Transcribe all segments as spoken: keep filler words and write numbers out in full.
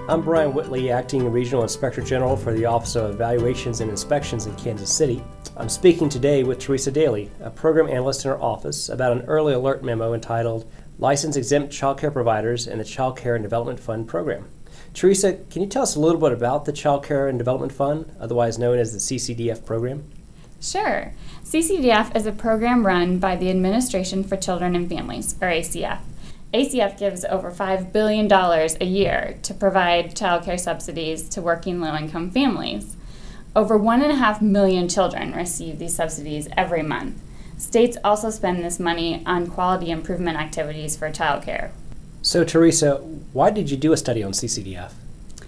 I'm Brian Whitley, Acting Regional Inspector General for the Office of Evaluations and Inspections in Kansas City. I'm speaking today with Teresa Daly, a program analyst in our office, about an early alert memo entitled License Exempt Child Care Providers and the Child Care and Development Fund Program. Teresa, can you tell us a little bit about the Child Care and Development Fund, otherwise known as the C C D F program? Sure. C C D F is a program run by the Administration for Children and Families, or A C F. A C F gives over five billion dollars a year to provide child care subsidies to working low-income families. Over one and a half million children receive these subsidies every month. States also spend this money on quality improvement activities for child care. So, Teresa, why did you do a study on C C D F?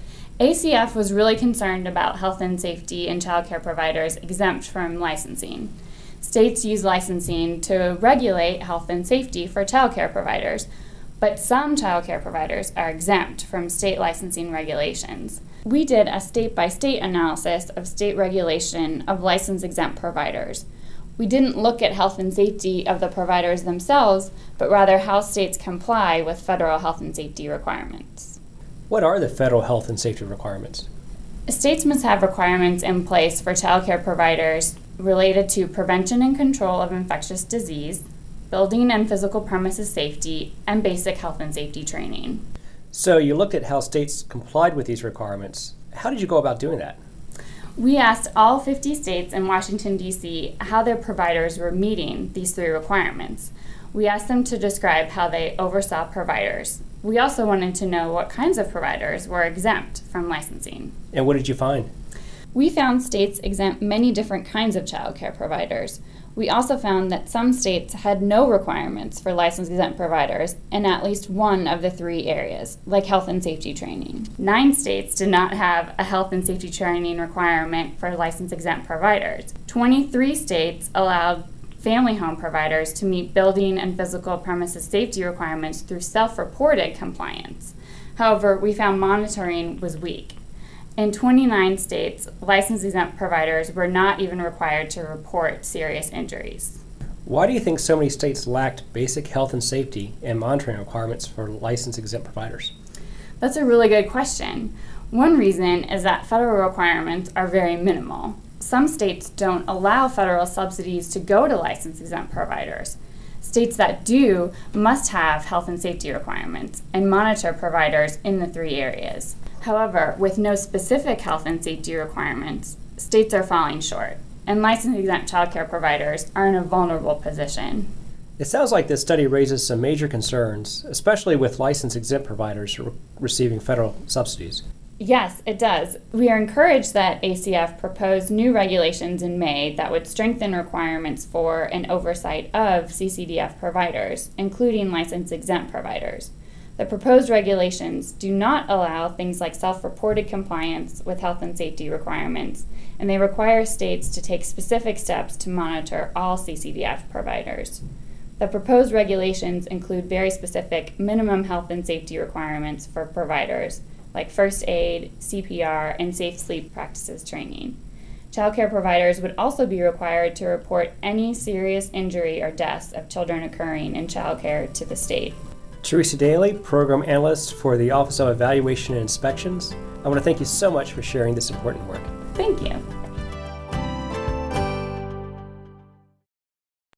A C F was really concerned about health and safety in child care providers exempt from licensing. States use licensing to regulate health and safety for child care providers, but some child care providers are exempt from state licensing regulations. We did a state-by-state analysis of state regulation of license-exempt providers. We didn't look at health and safety of the providers themselves, but rather how states comply with federal health and safety requirements. What are the federal health and safety requirements? States must have requirements in place for child care providers related to prevention and control of infectious disease, building and physical premises safety, and basic health and safety training. So you looked at how states complied with these requirements. How did you go about doing that? We asked all fifty states and Washington, D C how their providers were meeting these three requirements. We asked them to describe how they oversaw providers. We also wanted to know what kinds of providers were exempt from licensing. And what did you find? We found states exempt many different kinds of child care providers. We also found that some states had no requirements for license-exempt providers in at least one of the three areas, like health and safety training. Nine states did not have a health and safety training requirement for license-exempt providers. twenty-three states allowed family home providers to meet building and physical premises safety requirements through self-reported compliance. However, we found monitoring was weak. In twenty-nine states, license-exempt providers were not even required to report serious injuries. Why do you think so many states lacked basic health and safety and monitoring requirements for license-exempt providers? That's a really good question. One reason is that federal requirements are very minimal. Some states don't allow federal subsidies to go to license-exempt providers. States that do must have health and safety requirements and monitor providers in the three areas. However, with no specific health and safety requirements, states are falling short, and license-exempt child care providers are in a vulnerable position. It sounds like this study raises some major concerns, especially with license-exempt providers re- receiving federal subsidies. Yes, it does. We are encouraged that A C F proposed new regulations in May that would strengthen requirements for and oversight of C C D F providers, including license-exempt providers. The proposed regulations do not allow things like self-reported compliance with health and safety requirements, and they require states to take specific steps to monitor all C C D F providers. The proposed regulations include very specific minimum health and safety requirements for providers, like first aid, C P R, and safe sleep practices training. Child care providers would also be required to report any serious injury or deaths of children occurring in child care to the state. Teresa Daly, Program Analyst for the Office of Evaluation and Inspections. I want to thank you so much for sharing this important work. Thank you.